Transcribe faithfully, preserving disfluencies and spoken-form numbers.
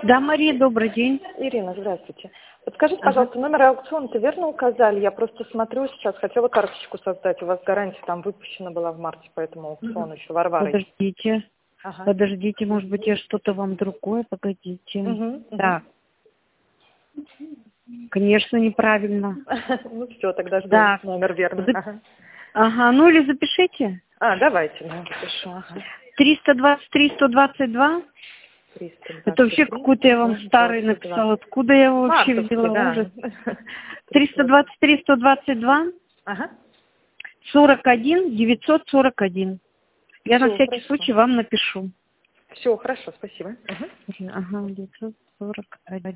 Да, Мария, добрый день. Ирина, здравствуйте. Подскажите, Ага. пожалуйста, номер аукциона-то верно указали? Я просто смотрю сейчас, хотела карточку создать. У вас гарантия там выпущена была в марте по этому аукциону еще, Варвара. Подождите. Ага. Подождите, может быть, я что-то вам другое, погодите. Угу, угу. Да. Конечно, неправильно. Ну все, тогда жду Да. номер верно. Зап- Ага. Ага, ну или запишите. А, давайте, да, запишу. Ага. триста двадцать три сто двадцать два. триста двадцать Это вообще три, какой-то я вам сто старый двадцать два. написала. Откуда я его вообще Мартовский, взяла? да. Ужас. триста двадцать три сто двадцать два. Ага. сорок один девятьсот сорок один. Я на Всё, всякий хорошо. случай вам напишу. Все, хорошо, спасибо. Ага. Ага, девятьсот сорок один.